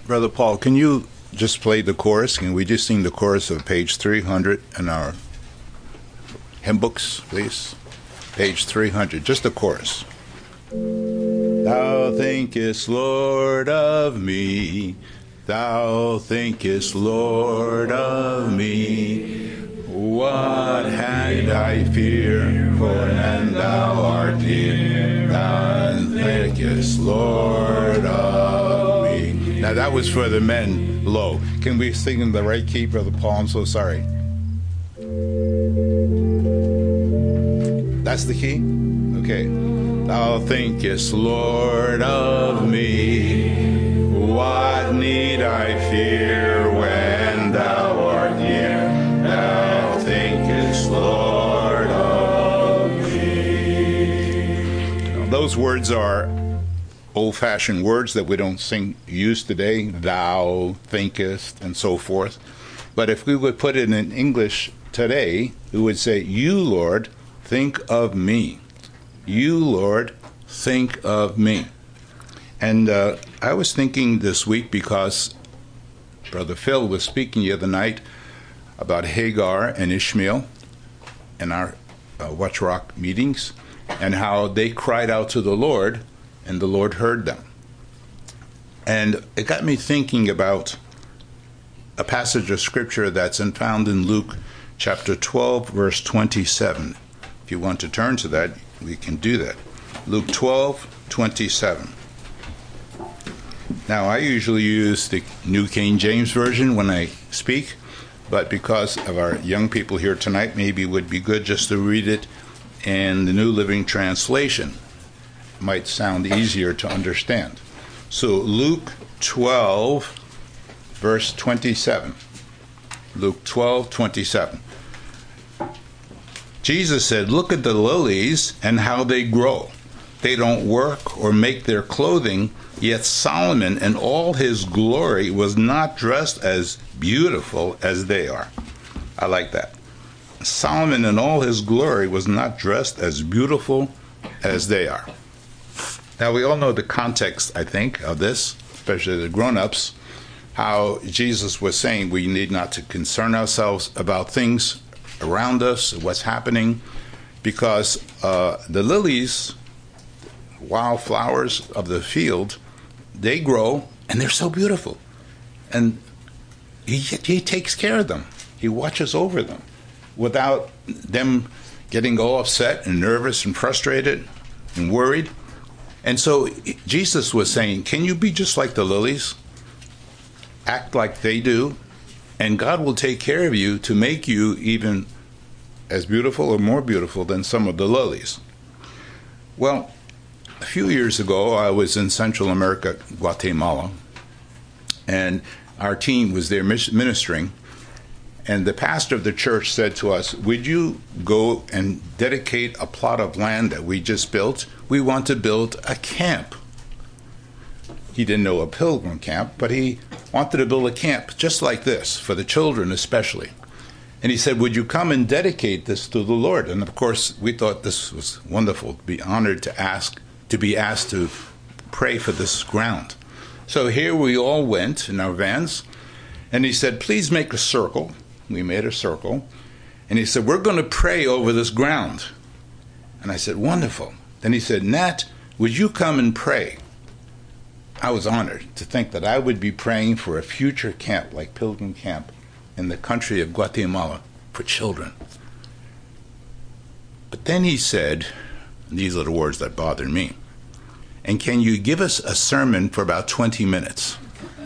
Brother Paul, can you just play the chorus? Can we just sing the chorus of page 300 in our hymn books, please? Page 300, just the chorus. Thou thinkest, Lord, of me. Thou thinkest, Lord, of me. What had I fear? For and thou art near. Thou thinkest, Lord, of me. Now that was for the men low. Can we sing in the right key, Brother Paul? I'm so sorry. That's the key? Okay. Thou thinkest, Lord, of me. What need I fear when thou art near? Thou thinkest, Lord, of me. Now, those words are old-fashioned words that we don't use today. Thou thinkest, and so forth. But if we would put it in English today, we would say, you, Lord, think of me. You, Lord, think of me. And I was thinking this week because Brother Phil was speaking the other night about Hagar and Ishmael in our Watch Rock meetings and how they cried out to the Lord and the Lord heard them. And it got me thinking about a passage of Scripture that's found in Luke chapter 12, verse 27. If you want to turn to that, we can do that. Luke 12:27. Now, I usually use the New King James Version when I speak, but because of our young people here tonight, maybe it would be good just to read it in the New Living Translation. It might sound easier to understand. So, Luke 12, verse 27. Luke 12:27. Jesus said, look at the lilies and how they grow. They don't work or make their clothing, yet Solomon in all his glory was not dressed as beautiful as they are. I like that. Solomon in all his glory was not dressed as beautiful as they are. Now, we all know the context, I think, of this, especially the grown-ups, how Jesus was saying we need not to concern ourselves about things around us, what's happening, because the lilies, wildflowers of the field, they grow and they're so beautiful. And he takes care of them. He watches over them without them getting all upset and nervous and frustrated and worried. And so Jesus was saying, can you be just like the lilies? Act like they do, and God will take care of you to make you even as beautiful or more beautiful than some of the lilies. Well, a few years ago, I was in Central America, Guatemala, and our team was there ministering, and the pastor of the church said to us, would you go and dedicate a plot of land that we just built? We want to build a camp. He didn't know a pilgrim camp, but he wanted to build a camp just like this, for the children especially. And he said, would you come and dedicate this to the Lord? And of course, we thought this was wonderful, to be honored to be asked to pray for this ground. So here we all went in our vans, and he said, please make a circle. We made a circle. And he said, we're going to pray over this ground. And I said, wonderful. Then he said, Nat, would you come and pray? I was honored to think that I would be praying for a future camp like Pilgrim Camp in the country of Guatemala for children. But then he said, and these are the words that bothered me, and can you give us a sermon for about 20 minutes?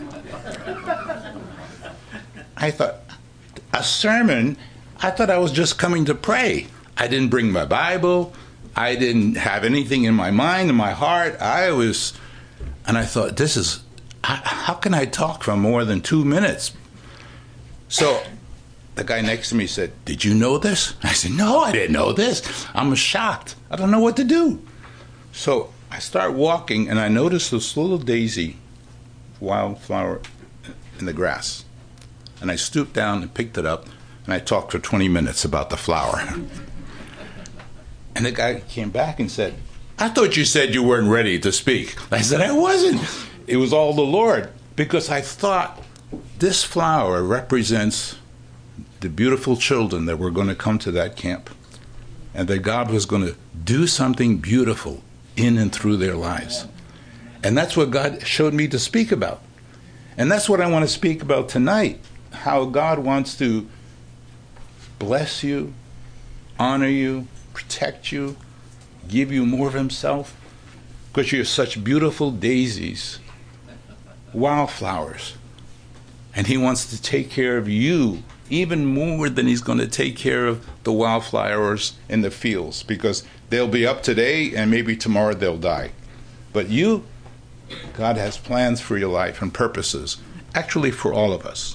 I thought, a sermon? I thought I was just coming to pray. I didn't bring my Bible. I didn't have anything in my mind, in my heart. And I thought, how can I talk for more than 2 minutes? So the guy next to me said, did you know this? I said, no, I didn't know this. I'm shocked. I don't know what to do. So I start walking, and I notice this little daisy wildflower in the grass. And I stooped down and picked it up, and I talked for 20 minutes about the flower. And the guy came back and said, I thought you said you weren't ready to speak. I said, I wasn't. It was all the Lord. because I thought this flower represents the beautiful children that were going to come to that camp, and that God was going to do something beautiful in and through their lives. And that's what God showed me to speak about. And that's what I want to speak about tonight, how God wants to bless you, honor you, protect you, give you more of himself, because you're such beautiful daisies, wildflowers. And he wants to take care of you even more than he's going to take care of the wildflowers in the fields, because they'll be up today and maybe tomorrow they'll die. But you, God has plans for your life and purposes, actually for all of us.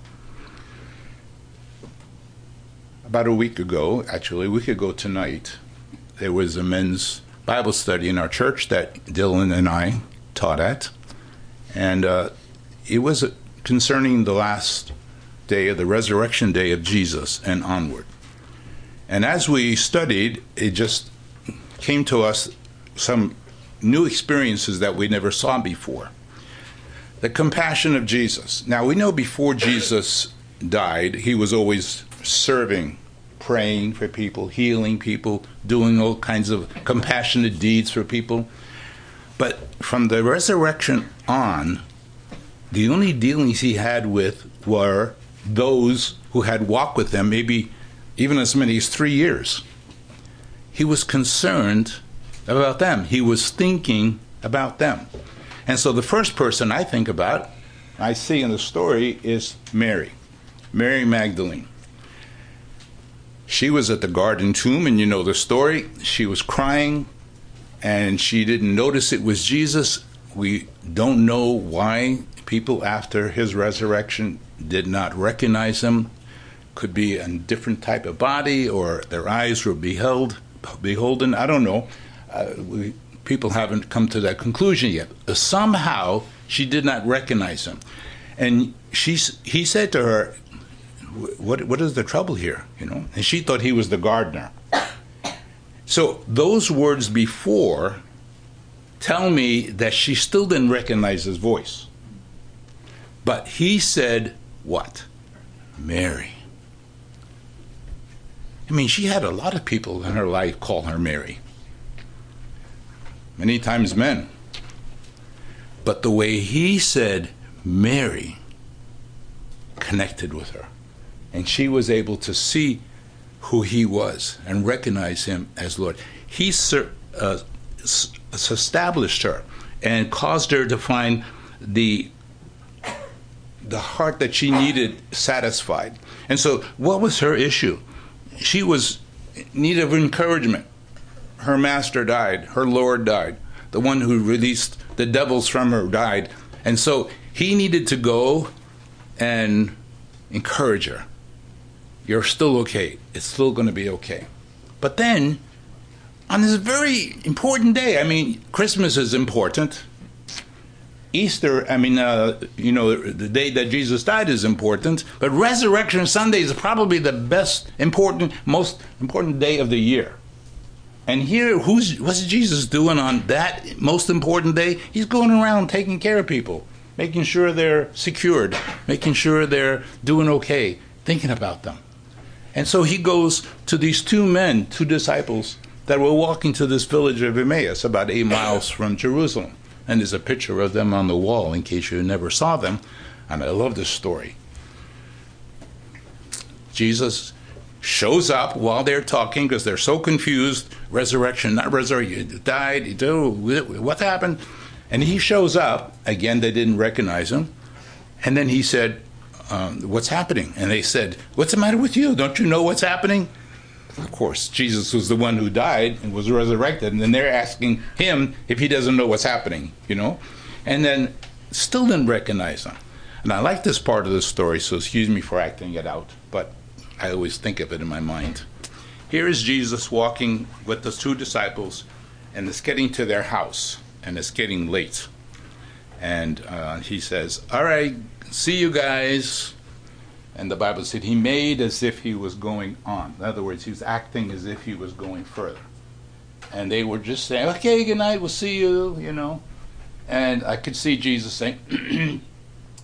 About a week ago tonight, there was a men's Bible study in our church that Dylan and I taught at. And it was concerning the last day of the resurrection day of Jesus and onward. And as we studied, it just came to us some new experiences that we never saw before. The compassion of Jesus. Now, we know before Jesus died, he was always serving, praying for people, healing people, doing all kinds of compassionate deeds for people. But from the resurrection on, the only dealings he had with were those who had walked with him, maybe even as many as 3 years. He was concerned about them. He was thinking about them. And so the first person I think about, I see in the story, is Mary Magdalene. She was at the garden tomb, and you know the story. She was crying, and she didn't notice it was Jesus. We don't know why people after his resurrection did not recognize him. Could be a different type of body, or their eyes were beholden. I don't know. People haven't come to that conclusion yet. Somehow she did not recognize him, and he said to her, "What is the trouble here?" You know, and she thought he was the gardener. So those words before tell me that she still didn't recognize his voice. But he said, what? Mary. I mean, she had a lot of people in her life call her Mary. Many times men. But the way he said Mary connected with her. And she was able to see who he was and recognize him as Lord. He established her and caused her to find the heart that she needed satisfied. And so what was her issue? She was in need of encouragement. Her master died. Her Lord died. The one who released the devils from her died. And so he needed to go and encourage her. You're still okay. It's still going to be okay. But then, on this very important day, I mean, Christmas is important. Easter, the day that Jesus died is important. But Resurrection Sunday is probably the most important day of the year. And here, what's Jesus doing on that most important day? He's going around taking care of people, making sure they're secured, making sure they're doing okay, thinking about them. And so he goes to these two disciples that were walking to this village of Emmaus, about 8 miles from Jerusalem. And there's a picture of them on the wall in case you never saw them. And I love this story. Jesus shows up while they're talking because they're so confused. Resurrection, not resurrection. You died. What happened? And he shows up. Again, they didn't recognize him. And then he said, what's happening? And they said, what's the matter with you? Don't you know what's happening? Of course, Jesus was the one who died and was resurrected. And then they're asking him if he doesn't know what's happening, you know. And then still didn't recognize him. And I like this part of the story, so excuse me for acting it out. But I always think of it in my mind. Here is Jesus walking with the two disciples, and it's getting to their house, and it's getting late. And he says, all right, see you guys. And the Bible said he made as if he was going on. In other words, he was acting as if he was going further. And they were just saying, okay, good night, we'll see you, you know. And I could see Jesus saying,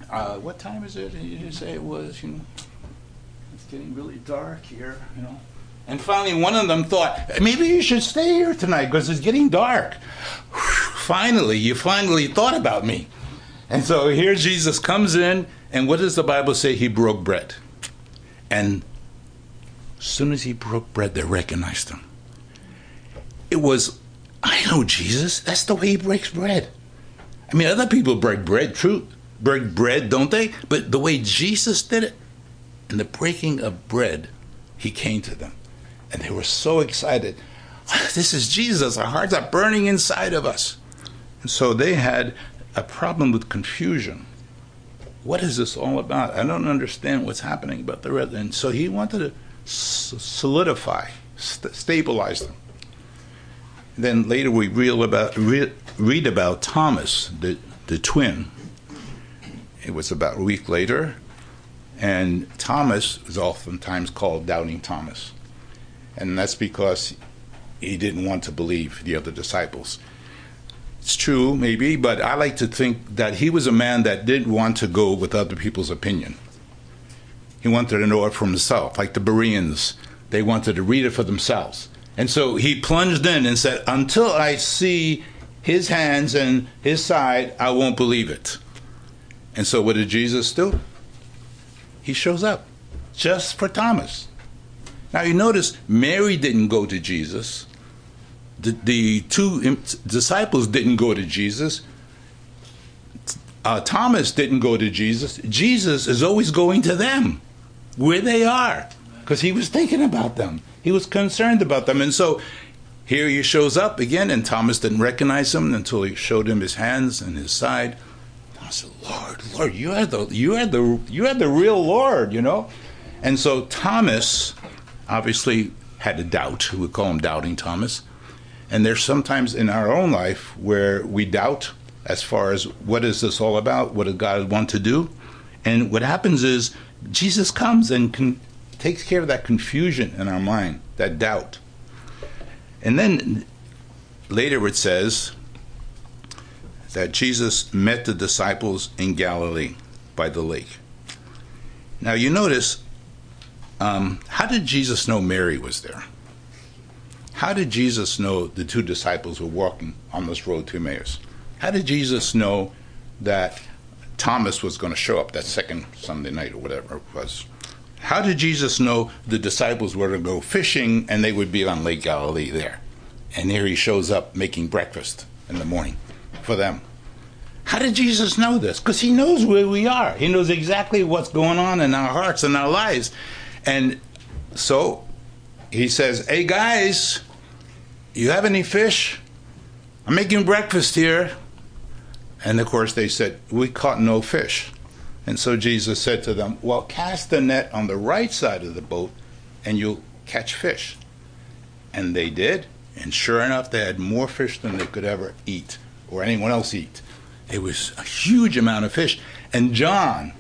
what time is it? You say it was, it's getting really dark here, And finally, one of them thought, maybe you should stay here tonight because it's getting dark. Finally, you finally thought about me. And so here Jesus comes in, and what does the Bible say? He broke bread. And as soon as he broke bread, they recognized him. It was, I know Jesus. That's the way he breaks bread. I mean, other people break bread, break bread, don't they? But the way Jesus did it, in the breaking of bread, he came to them. And they were so excited. This is Jesus. Our hearts are burning inside of us. And so they had a problem with confusion. What is this all about? I don't understand what's happening about the red. And so he wanted to solidify, stabilize them. And then later we read about Thomas, the twin. It was about a week later. And Thomas is oftentimes called Doubting Thomas. And that's because he didn't want to believe the other disciples. It's true, maybe, but I like to think that he was a man that didn't want to go with other people's opinion. He wanted to know it for himself, like the Bereans. They wanted to read it for themselves. And so he plunged in and said, until I see his hands and his side, I won't believe it. And so what did Jesus do? He shows up just for Thomas. Now you notice Mary didn't go to Jesus. The two disciples didn't go to Jesus. Thomas didn't go to Jesus. Jesus is always going to them, where they are, because he was thinking about them. He was concerned about them. And so here he shows up again, and Thomas didn't recognize him until he showed him his hands and his side. Thomas said, Lord, you are the real Lord, And so Thomas obviously had a doubt. We call him Doubting Thomas. And there's sometimes in our own life where we doubt as far as what is this all about? What does God want to do? And what happens is Jesus comes and takes care of that confusion in our mind, that doubt. And then later it says that Jesus met the disciples in Galilee by the lake. Now you notice, how did Jesus know Mary was there? How did Jesus know the two disciples were walking on this road to Emmaus? How did Jesus know that Thomas was going to show up that second Sunday night or whatever it was? How did Jesus know the disciples were to go fishing and they would be on Lake Galilee there? And here he shows up making breakfast in the morning for them. How did Jesus know this? Because he knows where we are. He knows exactly what's going on in our hearts and our lives. And so he says, hey guys, you have any fish? I'm making breakfast here. And of course they said, we caught no fish. And so Jesus said to them, well, cast the net on the right side of the boat and you'll catch fish. And they did. And sure enough, they had more fish than they could ever eat or anyone else eat. It was a huge amount of fish. And John,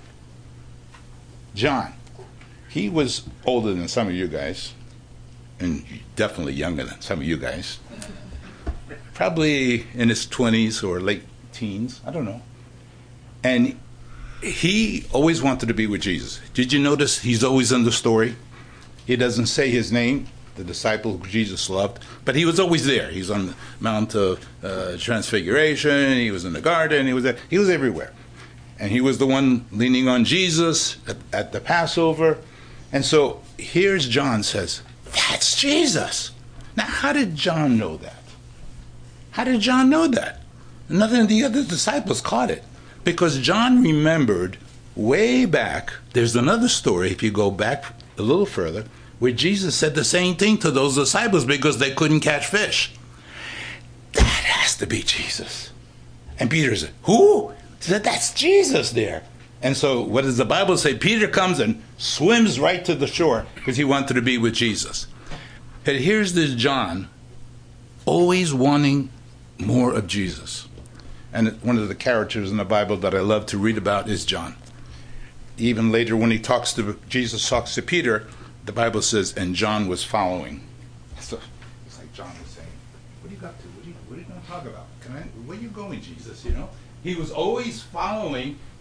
he was older than some of you guys, and definitely younger than some of you guys. Probably in his 20s or late teens, I don't know. And he always wanted to be with Jesus. Did you notice he's always in the story? He doesn't say his name, the disciple who Jesus loved, but he was always there. He's on the Mount of Transfiguration, he was in the garden, he was everywhere. And he was the one leaning on Jesus at the Passover. And so here's John says, that's Jesus. Now, how did John know that? How did John know that? None of the other disciples caught it. Because John remembered way back, there's another story, if you go back a little further, where Jesus said the same thing to those disciples because they couldn't catch fish. That has to be Jesus. And Peter said, who? He said, that's Jesus there. And so what does the Bible say? Peter comes and swims right to the shore because he wanted to be with Jesus. And here's this John always wanting more of Jesus. And one of the characters in the Bible that I love to read about is John. Even later when Jesus talks to Peter, the Bible says, and John was following. So it's like John was saying, what are you up to? What are you going to talk about? Where are you going, Jesus? He was always following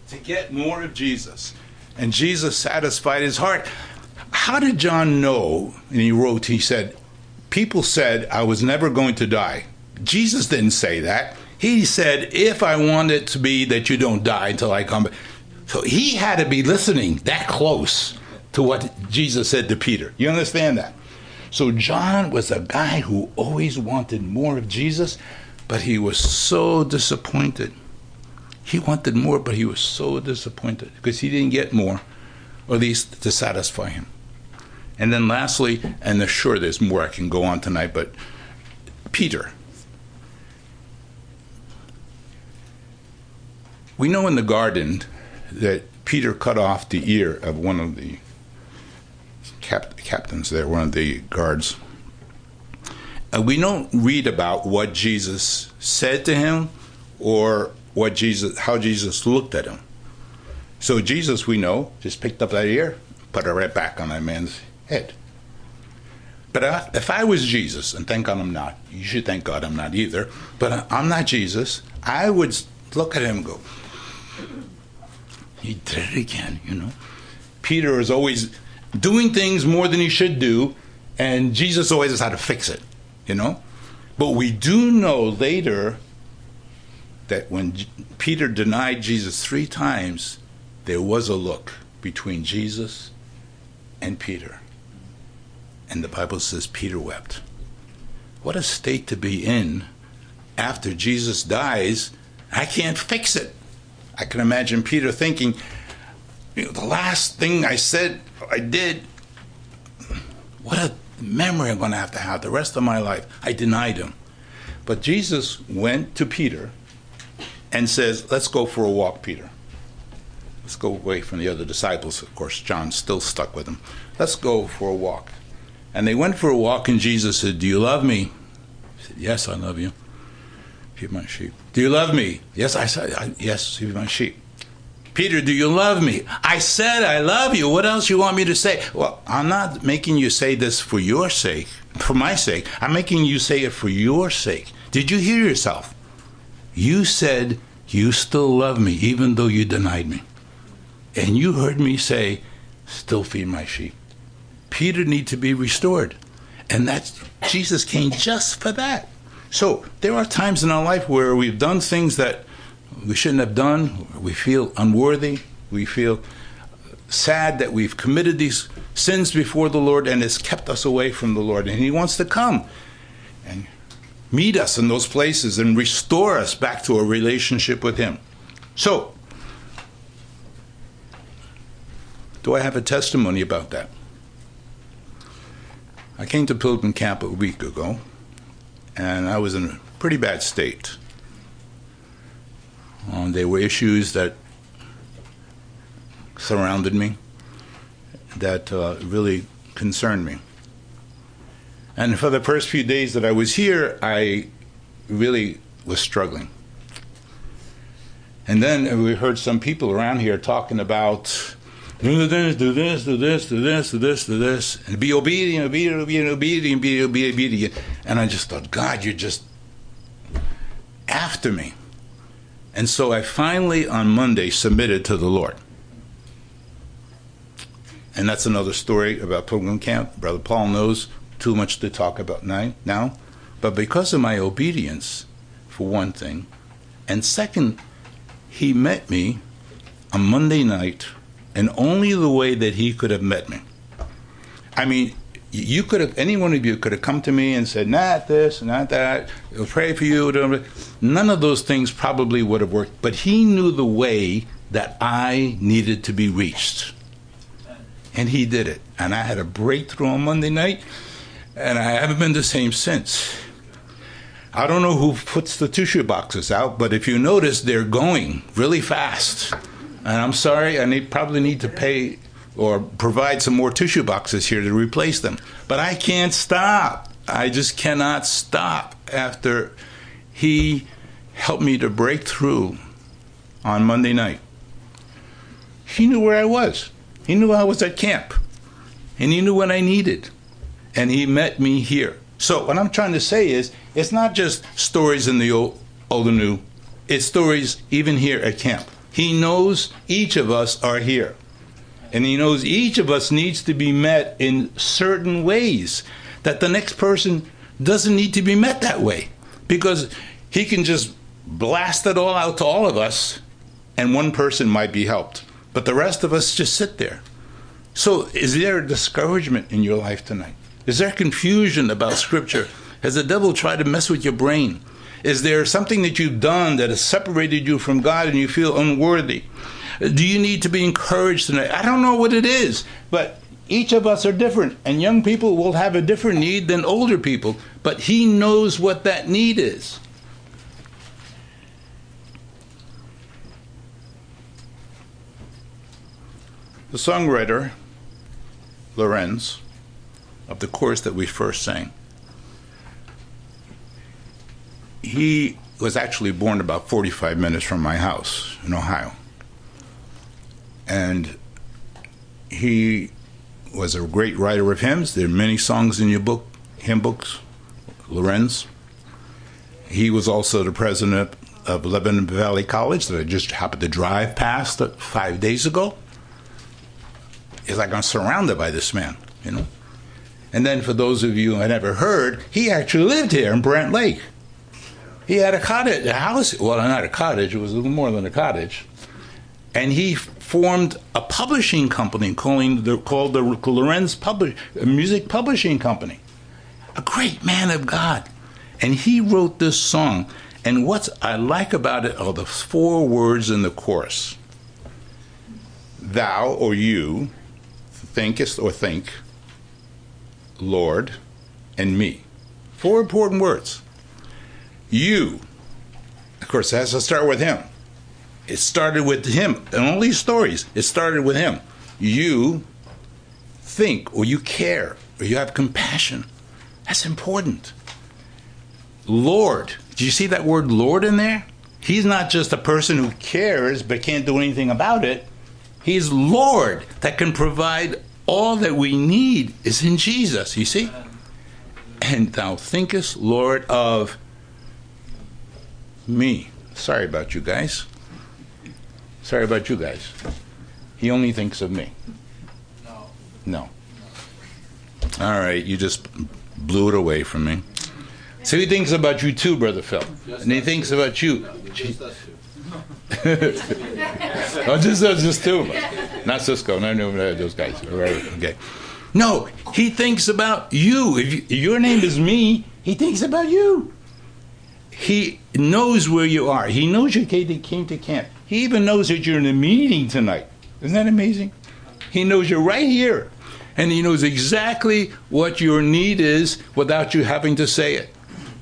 to get more of Jesus. And Jesus satisfied his heart. How did John know? And he said, people said I was never going to die. Jesus didn't say that. He said, if I want it to be that you don't die until I come back. So he had to be listening that close to what Jesus said to Peter. You understand that? So John was a guy who always wanted more of Jesus, but he was so disappointed. He wanted more, but he was so disappointed because he didn't get more, or at least to satisfy him. And then lastly, and sure there's more I can go on tonight, but Peter. We know in the garden that Peter cut off the ear of one of the captains there, one of the guards. We don't read about what Jesus said to him or how Jesus looked at him. So Jesus, we know, just picked up that ear, put it right back on that man's head. But if I was Jesus, and thank God I'm not, you should thank God I'm not either, but I'm not Jesus, I would look at him and go, he did it again, you know. Peter is always doing things more than he should do, and Jesus always has how to fix it, you know. But we do know later that when Peter denied Jesus 3 times, there was a look between Jesus and Peter. And the Bible says Peter wept. What a state to be in after Jesus dies. I can't fix it. I can imagine Peter thinking, the last thing I said, I did, what a memory I'm going to have the rest of my life. I denied him. But Jesus went to Peter and says, let's go for a walk, Peter. Let's go away from the other disciples. Of course, John's still stuck with him. Let's go for a walk. And they went for a walk, and Jesus said, do you love me? He said, yes, I love you. Feed my sheep. Do you love me? Yes, I said, yes, feed my sheep. Peter, do you love me? I said I love you. What else you want me to say? Well, I'm not making you say this for your sake, for my sake. I'm making you say it for your sake. Did you hear yourself? You said you still love me, even though you denied me. And you heard me say, still feed my sheep. Peter needs to be restored. And Jesus came just for that. So there are times in our life where we've done things that we shouldn't have done. We feel unworthy. We feel sad that we've committed these sins before the Lord, and it's kept us away from the Lord. And he wants to come and meet us in those places and restore us back to a relationship with him. So, do I have a testimony about that? I came to Pilgrim Camp a week ago, and I was in a pretty bad state. There were issues that surrounded me that really concerned me. And for the first few days that I was here, I really was struggling. And then we heard some people around here talking about do this, do this, do this, do this, do this, do this, and be obedient, obedient, obedient, obedient, be obedient. And I just thought, God, you're just after me. And so I finally, on Monday, submitted to the Lord. And that's another story about Pilgrim Camp. Brother Paul knows too much to talk about now. But because of my obedience, for one thing, and second, he met me on Monday night in only the way that he could have met me. I mean, you could have, any one of you could have come to me and said, not this, not that, we'll pray for you. None of those things probably would have worked. But he knew the way that I needed to be reached. And he did it. And I had a breakthrough on Monday night, and I haven't been the same since. I don't know who puts the tissue boxes out, but if you notice, they're going really fast. And I'm sorry, I probably need to pay or provide some more tissue boxes here to replace them. But I can't stop. I just cannot stop after he helped me to break through on Monday night. He knew where I was. He knew I was at camp. And he knew what I needed. And he met me here. So what I'm trying to say is, it's not just stories in the old and new. It's stories even here at camp. He knows each of us are here. And he knows each of us needs to be met in certain ways, that the next person doesn't need to be met that way, because he can just blast it all out to all of us, and one person might be helped, but the rest of us just sit there. So is there discouragement in your life tonight? Is there confusion about Scripture? Has the devil tried to mess with your brain? Is there something that you've done that has separated you from God and you feel unworthy? Do you need to be encouraged tonight? I don't know what it is, but each of us are different, and young people will have a different need than older people, but he knows what that need is. The songwriter, Lorenz, of the chorus that we first sang, he was actually born about 45 minutes from my house in Ohio. And he was a great writer of hymns. There are many songs in your book, hymn books, Lorenz. He was also the president of Lebanon Valley College that I just happened to drive past 5 days ago. It's like I'm surrounded by this man, you know. And then for those of you who had never heard, he actually lived here in Brant Lake. He had a cottage, a house, well, not a cottage, it was a little more than a cottage. And he formed a publishing company called the Lorenz Music Publishing Company. A great man of God. And he wrote this song. And what I like about it are the 4 words in the chorus. Thou, or you, thinkest or think, Lord, and me. 4 important words. You, of course, it has to start with him. It started with him. In all these stories, it started with him. You think, or you care, or you have compassion. That's important. Lord. Do you see that word Lord in there? He's not just a person who cares but can't do anything about it. He's Lord that can provide all that we need is in Jesus, you see? And thou thinkest, Lord, of me. Sorry about you guys. Sorry about you guys. He only thinks of me. No. All right, you just blew it away from me. So he thinks about you too, Brother Phil. And he thinks about you. Just us two. Oh, just us two. Not Cisco. No, those guys. Okay. No, he thinks about you. If your name is me, he thinks about you. He knows where you are. He knows you came to camp. He even knows that you're in a meeting tonight. Isn't that amazing? He knows you're right here. And he knows exactly what your need is without you having to say it.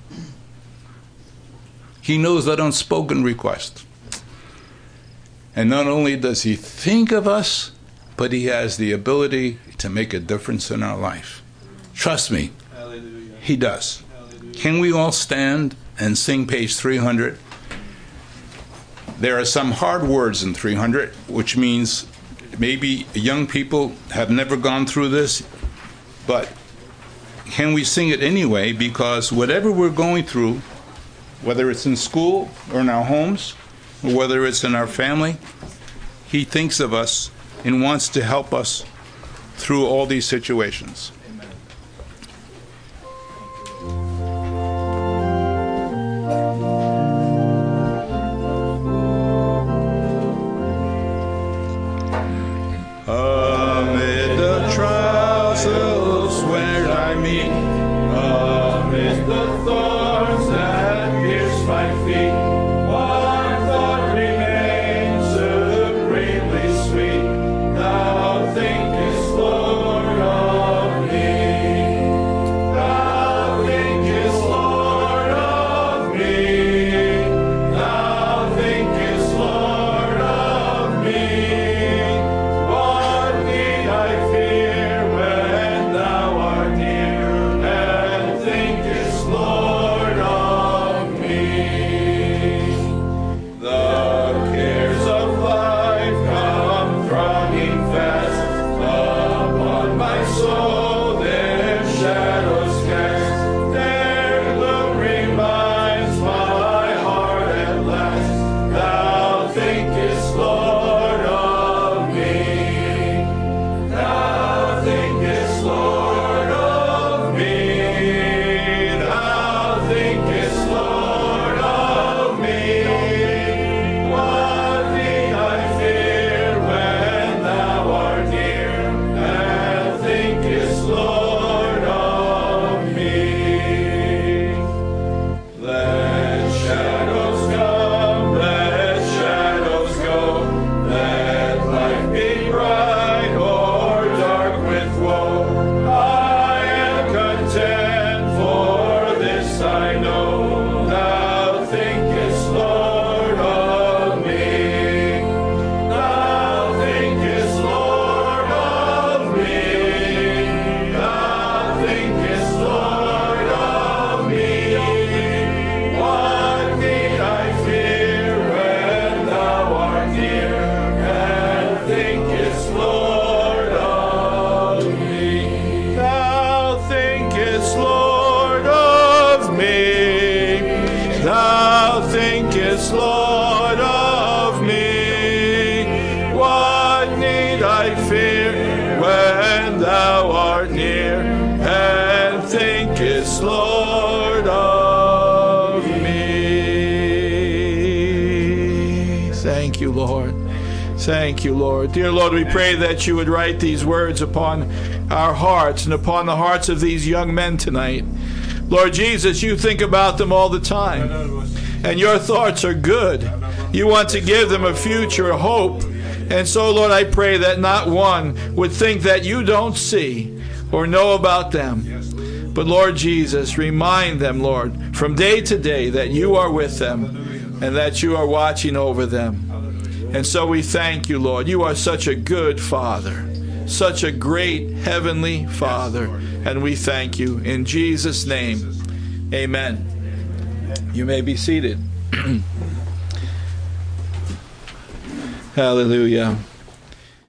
He knows that unspoken request. And not only does he think of us, but he has the ability to make a difference in our life. Trust me, Hallelujah. he does. Hallelujah. Can we all stand and sing page 300? There are some hard words in 300, which means maybe young people have never gone through this, but can we sing it anyway? Because whatever we're going through, whether it's in school or in our homes, or whether it's in our family, he thinks of us and wants to help us through all these situations. Amid the trials elsewhere I meet, amid the thorns that pierce my feet, one thought remains supremely sweet. Thou thinkest, Lord, of me. Thou thinkest, Lord, of me. Thou thinkest, Lord, of me. One Thank you, Lord. Dear Lord, we pray that you would write these words upon our hearts and upon the hearts of these young men tonight. Lord Jesus, you think about them all the time, and your thoughts are good. You want to give them a future, a hope. And so, Lord, I pray that not one would think that you don't see or know about them. But, Lord Jesus, remind them, Lord, from day to day that you are with them and that you are watching over them. And so we thank you, Lord. You are such a good Father, such a great Heavenly Father. And we thank you. In Jesus' name, amen. You may be seated. Hallelujah.